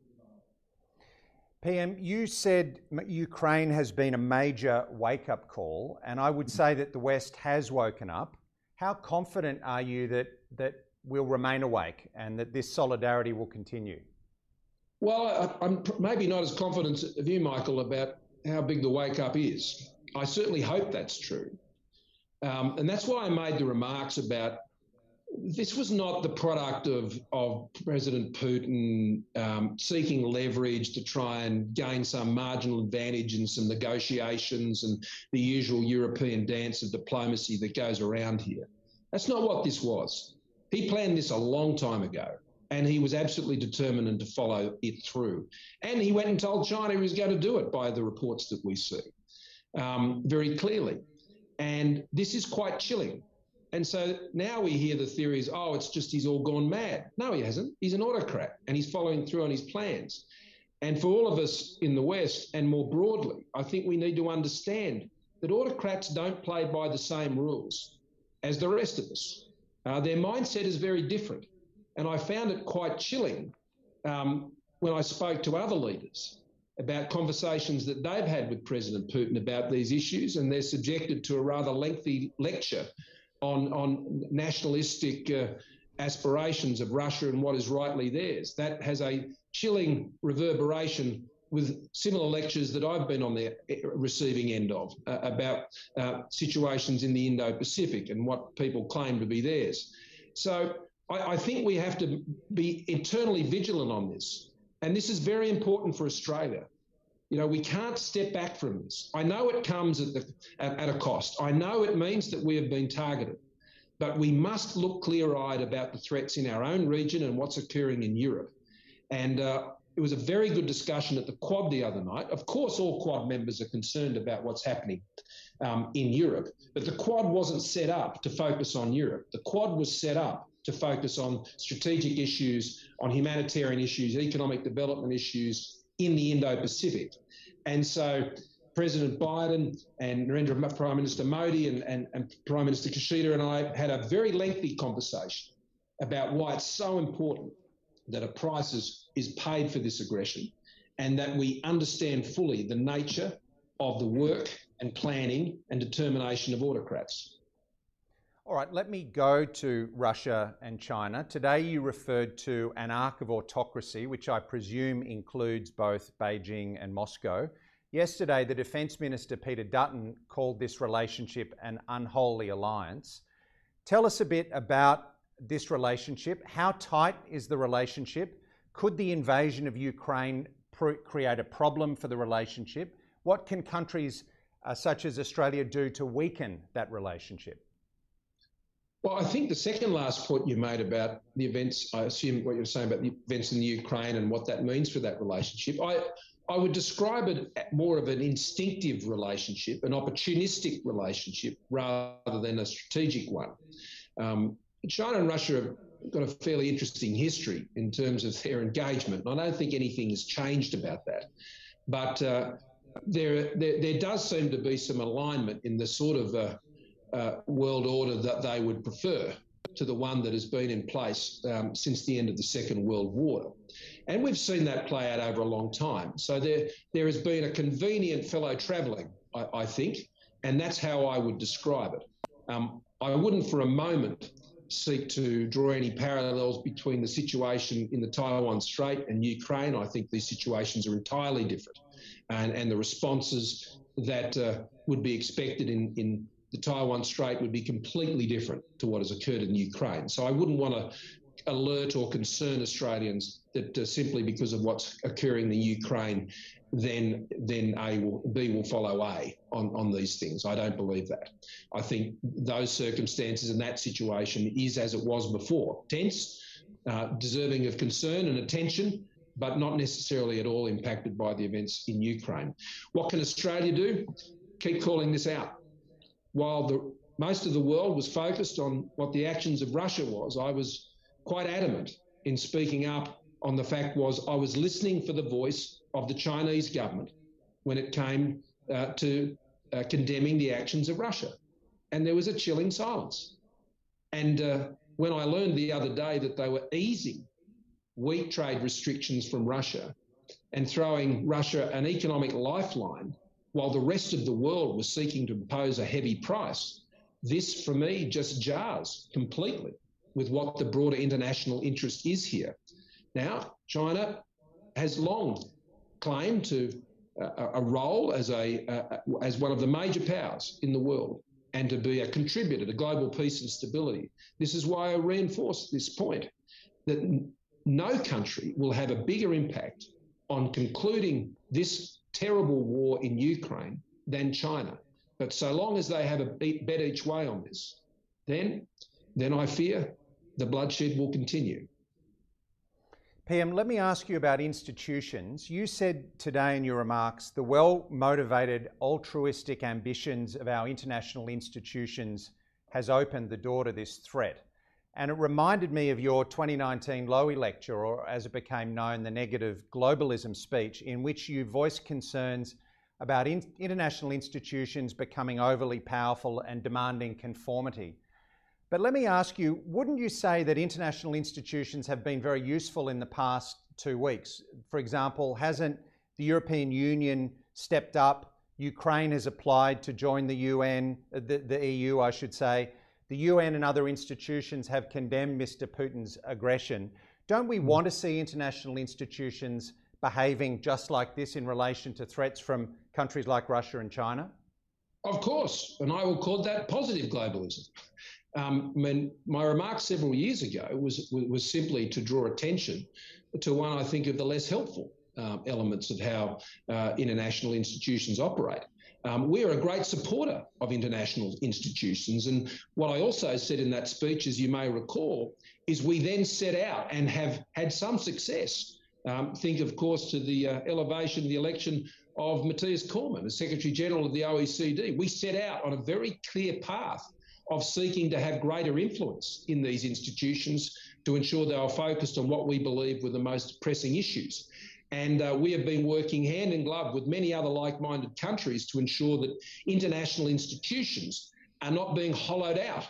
PM, you said Ukraine has been a major wake-up call, and I would say that the West has woken up. How confident are you that we'll remain awake and that this solidarity will continue? Well, I'm maybe not as confident of you, Michael, about how big the wake-up is. I certainly hope that's true. And that's why I made the remarks about this was not the product of President Putin seeking leverage to try and gain some marginal advantage in some negotiations and the usual European dance of diplomacy that goes around here. That's not what this was. He planned this a long time ago, and he was absolutely determined to follow it through. And he went and told China he was going to do it by the reports that we see very clearly. And this is quite chilling. And so now we hear the theories, it's just he's all gone mad. No, he hasn't. He's an autocrat and he's following through on his plans. And for all of us in the West and more broadly, I think we need to understand that autocrats don't play by the same rules as the rest of us. Their mindset is very different. And I found it quite chilling when I spoke to other leaders about conversations that they've had with President Putin about these issues, and they're subjected to a rather lengthy lecture on nationalistic aspirations of Russia and what is rightly theirs. That has a chilling reverberation with similar lectures that I've been on the receiving end of about situations in the Indo-Pacific and what people claim to be theirs. So I think we have to be eternally vigilant on this. And this is very important for Australia. You know, we can't step back from this. I know it comes at a cost. I know it means that we have been targeted, but we must look clear-eyed about the threats in our own region and what's occurring in Europe. And it was a very good discussion at the Quad the other night. Of course, all Quad members are concerned about what's happening in Europe, but the Quad wasn't set up to focus on Europe. The Quad was set up to focus on strategic issues, on humanitarian issues, economic development issues in the Indo-Pacific. And so President Biden and Narendra Prime Minister Modi and Prime Minister Kishida and I had a very lengthy conversation about why it's so important that a price is paid for this aggression and that we understand fully the nature of the work and planning and determination of autocrats. All right, let me go to Russia and China. Today you referred to an arc of autocracy, which I presume includes both Beijing and Moscow. Yesterday, the Defence Minister, Peter Dutton, called this relationship an unholy alliance. Tell us a bit about this relationship. How tight is the relationship? Could the invasion of Ukraine create a problem for the relationship? What can countries such as Australia do to weaken that relationship? Well, I think the second last point you made about the events, I assume what you're saying about the events in the Ukraine and what that means for that relationship, I would describe it more of an instinctive relationship, an opportunistic relationship, rather than a strategic one. China and Russia have got a fairly interesting history in terms of their engagement, and I don't think anything has changed about that. But there does seem to be some alignment in the sort of world order that they would prefer to the one that has been in place since the end of the Second World War. And we've seen that play out over a long time. So there has been a convenient fellow travelling, I think, and that's how I would describe it. I wouldn't for a moment seek to draw any parallels between the situation in the Taiwan Strait and Ukraine. I think these situations are entirely different. And the responses that would be expected in the Taiwan Strait would be completely different to what has occurred in Ukraine. So I wouldn't want to alert or concern Australians that simply because of what's occurring in Ukraine, then B will follow A on these things. I don't believe that. I think those circumstances and that situation is as it was before, tense, deserving of concern and attention, but not necessarily at all impacted by the events in Ukraine. What can Australia do? Keep calling this out. While most of the world was focused on what the actions of Russia was, I was quite adamant in speaking up on the fact was I was listening for the voice of the Chinese government when it came to condemning the actions of Russia. And there was a chilling silence. And when I learned the other day that they were easing wheat trade restrictions from Russia and throwing Russia an economic lifeline while the rest of the world was seeking to impose a heavy price, this, for me, just jars completely with what the broader international interest is here. Now, China has long claimed to a role as one of the major powers in the world and to be a contributor to global peace and stability. This is why I reinforce this point, that no country will have a bigger impact on concluding this terrible war in Ukraine than China. But so long as they have a bet each way on this, then I fear the bloodshed will continue. PM, let me ask you about institutions. You said today in your remarks, the well-motivated altruistic ambitions of our international institutions has opened the door to this threat. And it reminded me of your 2019 Lowy lecture, or as it became known, the negative globalism speech, in which you voiced concerns about international institutions becoming overly powerful and demanding conformity. But let me ask you, wouldn't you say that international institutions have been very useful in the past 2 weeks? For example, hasn't the European Union stepped up? Ukraine has applied to join the UN, the EU, I should say. The UN and other institutions have condemned Mr. Putin's aggression. Don't we want to see international institutions behaving just like this in relation to threats from countries like Russia and China? Of course, and I will call that positive globalism. My remarks several years ago was simply to draw attention to one, I think, of the less helpful elements of how international institutions operate. We are a great supporter of international institutions. And what I also said in that speech, as you may recall, is we then set out and have had some success Think, of course, to the elevation, the election of Matthias Cormann as Secretary General of the OECD. We set out on a very clear path of seeking to have greater influence in these institutions to ensure they are focused on what we believe were the most pressing issues. And we have been working hand in glove with many other like-minded countries to ensure that international institutions are not being hollowed out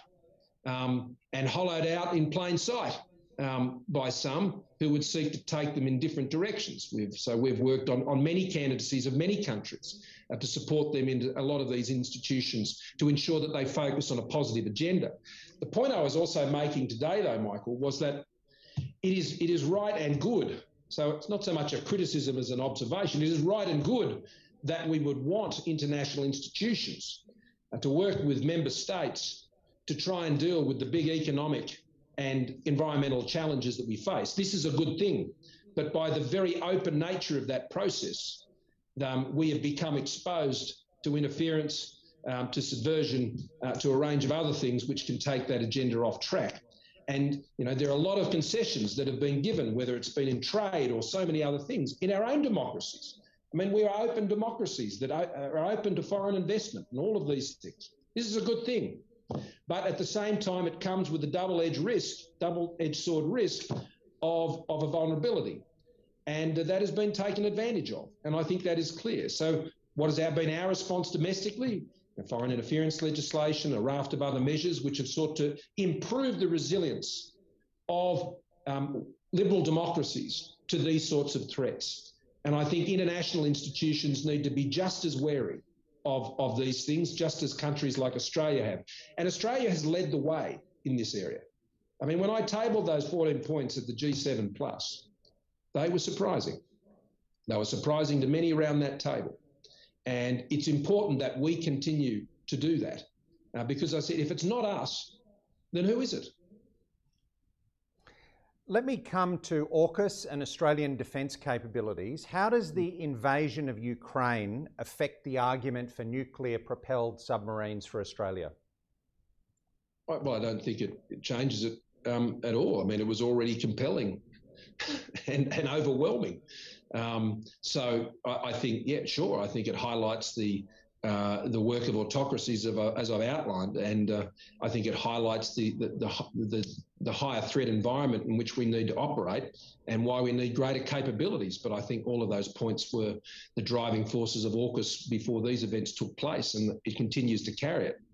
and hollowed out in plain sight by some who would seek to take them in different directions. We've worked on many candidacies of many countries to support them in a lot of these institutions to ensure that they focus on a positive agenda. The point I was also making today, though, Michael, was that it is right and good. So it's not so much a criticism as an observation. It is right and good that we would want international institutions to work with member states to try and deal with the big economic and environmental challenges that we face. This is a good thing. But by the very open nature of that process, we have become exposed to interference, to subversion, to a range of other things which can take that agenda off track. And, you know, there are a lot of concessions that have been given, whether it's been in trade or so many other things, in our own democracies. I mean, we are open democracies that are open to foreign investment and all of these things. This is a good thing. But at the same time, it comes with a double-edged sword risk of a vulnerability. And that has been taken advantage of. And I think that is clear. So what has been our response domestically? Foreign interference legislation, a raft of other measures which have sought to improve the resilience of liberal democracies to these sorts of threats. And I think international institutions need to be just as wary of these things, just as countries like Australia have. And Australia has led the way in this area. I mean, when I tabled those 14 points at the G7 Plus, they were surprising. They were surprising to many around that table. And it's important that we continue to do that. Because I said, if it's not us, then who is it? Let me come to AUKUS and Australian defence capabilities. How does the invasion of Ukraine affect the argument for nuclear-propelled submarines for Australia? Well, I don't think it changes it at all. I mean, it was already compelling and overwhelming. So I think, yeah, sure. I think it highlights the work of autocracies as I've outlined, and I think it highlights the higher threat environment in which we need to operate and why we need greater capabilities. But I think all of those points were the driving forces of AUKUS before these events took place, and it continues to carry it.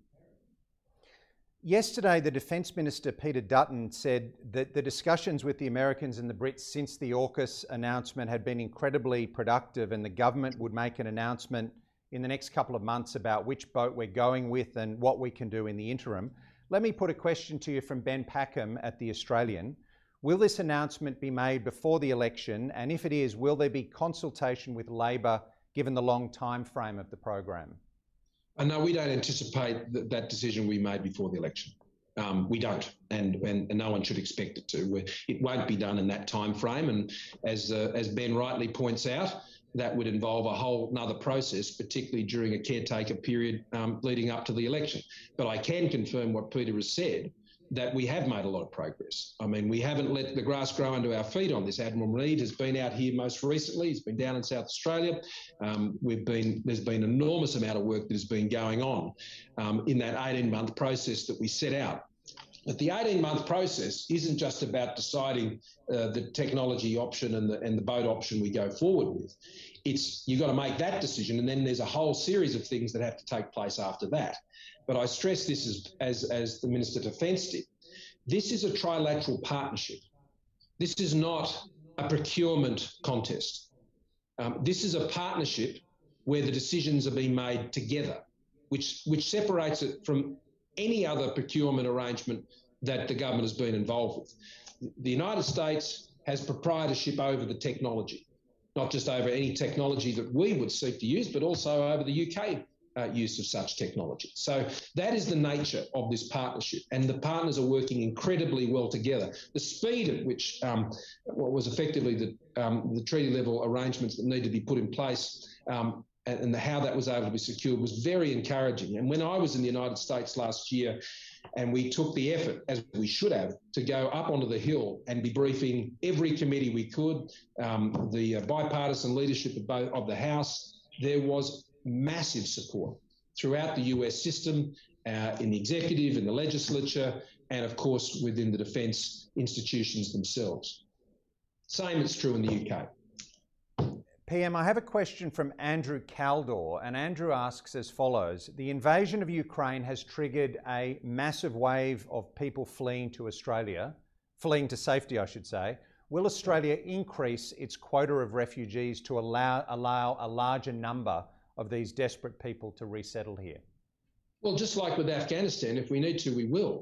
Yesterday, the Defence Minister, Peter Dutton, said that the discussions with the Americans and the Brits since the AUKUS announcement had been incredibly productive, and the government would make an announcement in the next couple of months about which boat we're going with and what we can do in the interim. Let me put a question to you from Ben Packham at The Australian. Will this announcement be made before the election? And if it is, will there be consultation with Labor given the long time frame of the program? No, we don't anticipate that decision will be made before the election. We don't, and no one should expect it to. It won't be done in that time frame. And as Ben rightly points out, that would involve a whole nother process, particularly during a caretaker period leading up to the election. But I can confirm what Peter has said, that we have made a lot of progress. I mean, we haven't let the grass grow under our feet on this. Admiral Reid has been out here most recently. He's been down in South Australia. There's been an enormous amount of work that has been going on in that 18-month process that we set out. But the 18-month process isn't just about deciding the technology option and the boat option we go forward with. You've got to make that decision, and then there's a whole series of things that have to take place after that. But I stress this as the Minister of Defence did. This is a trilateral partnership. This is not a procurement contest. This is a partnership where the decisions are being made together, which separates it from any other procurement arrangement that the government has been involved with. The United States has proprietorship over the technology, not just over any technology that we would seek to use, but also over the UK use of such technology. So that is the nature of this partnership, and the partners are working incredibly well together. The speed at which what was effectively the treaty level arrangements that need to be put in place and how that was able to be secured was very encouraging. And when I was in the United States last year, And we took the effort, as we should have, to go up onto the Hill and be briefing every committee we could, the bipartisan leadership of the House. There was massive support throughout the US system, in the executive, in the legislature, and of course within the defence institutions themselves. Same is true in the UK. PM, I have a question from Andrew Caldor, and Andrew asks as follows. The invasion of Ukraine has triggered a massive wave of people fleeing to Australia, fleeing to safety, I should say. Will Australia increase its quota of refugees to allow a larger number of these desperate people to resettle here? Well, just like with Afghanistan, if we need to, we will.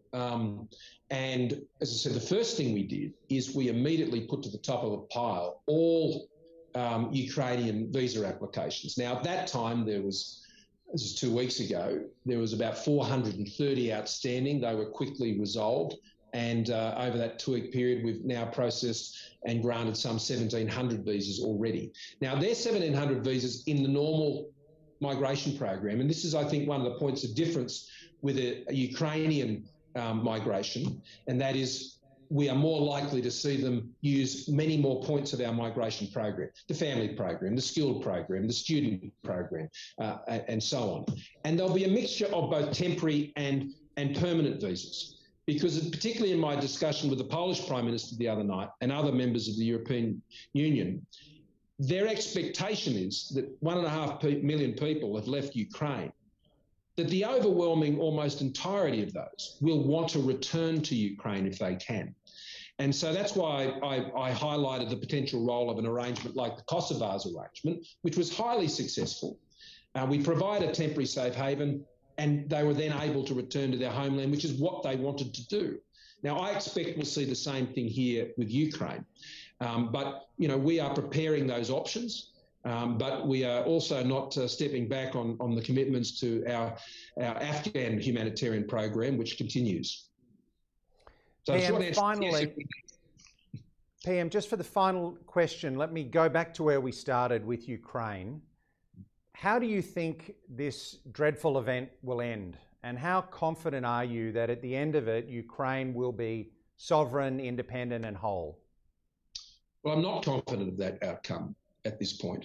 And as I said, the first thing we did is we immediately put to the top of a pile all Ukrainian visa applications. Now, at that time, this is 2 weeks ago, there was about 430 outstanding. They were quickly resolved. And over that 2-week period, we've now processed and granted some 1,700 visas already. Now, there's 1,700 visas in the normal migration program. And this is, I think, one of the points of difference with a Ukrainian migration, and that is we are more likely to see them use many more points of our migration program, the family program, the skilled program, the student program, and so on. And there'll be a mixture of both temporary and permanent visas, because particularly in my discussion with the Polish Prime Minister the other night and other members of the European Union, their expectation is that 1.5 million people have left Ukraine, that the overwhelming almost entirety of those will want to return to Ukraine if they can. And so that's why I highlighted the potential role of an arrangement like the Kosovo's arrangement, which was highly successful. We provide a temporary safe haven, and they were then able to return to their homeland, which is what they wanted to do. Now, I expect we'll see the same thing here with Ukraine. But, you know, we are preparing those options. But we are also not stepping back on the commitments to our Afghan humanitarian program, which continues. So PM, finally, PM, just for the final question, let me go back to where we started with Ukraine. How do you think this dreadful event will end? And how confident are you that at the end of it, Ukraine will be sovereign, independent and whole? Well, I'm not confident of that outcome at this point.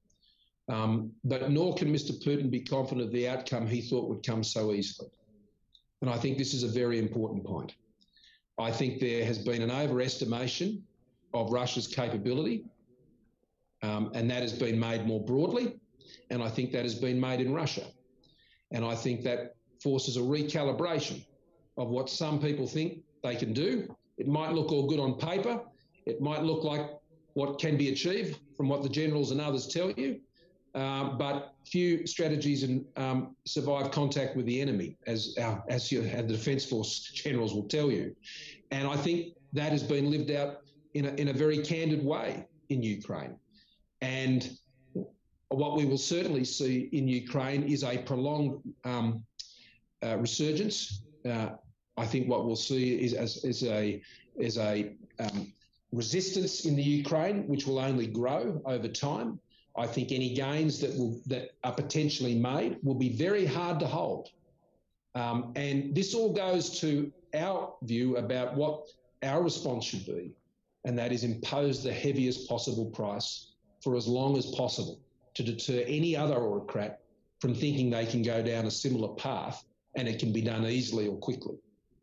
But nor can Mr. Putin be confident of the outcome he thought would come so easily. And I think this is a very important point. I think there has been an overestimation of Russia's capability, and that has been made more broadly, and I think that has been made in Russia. And I think that forces a recalibration of what some people think they can do. It might look all good on paper. It might look like what can be achieved from what the generals and others tell you. But few strategies survive contact with the enemy, as the Defence Force generals will tell you. And I think that has been lived out in a very candid way in Ukraine. And what we will certainly see in Ukraine is a prolonged resurgence. I think what we'll see is a resistance in the Ukraine, which will only grow over time. I think any gains that are potentially made will be very hard to hold. And this all goes to our view about what our response should be, and that is impose the heaviest possible price for as long as possible to deter any other autocrat from thinking they can go down a similar path and it can be done easily or quickly.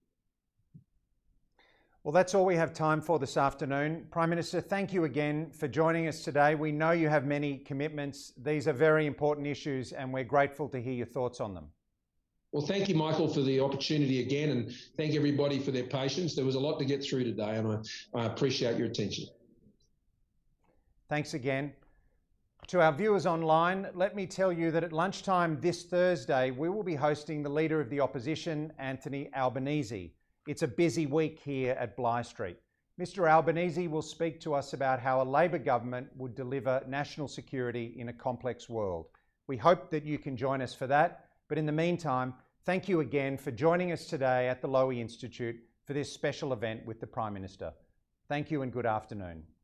Well, that's all we have time for this afternoon. Prime Minister, thank you again for joining us today. We know you have many commitments. These are very important issues, and we're grateful to hear your thoughts on them. Well, thank you, Michael, for the opportunity again, and thank everybody for their patience. There was a lot to get through today, and I appreciate your attention. Thanks again. To our viewers online, let me tell you that at lunchtime this Thursday, we will be hosting the Leader of the Opposition, Anthony Albanese. It's a busy week here at Bligh Street. Mr. Albanese will speak to us about how a Labor government would deliver national security in a complex world. We hope that you can join us for that. But in the meantime, thank you again for joining us today at the Lowy Institute for this special event with the Prime Minister. Thank you and good afternoon.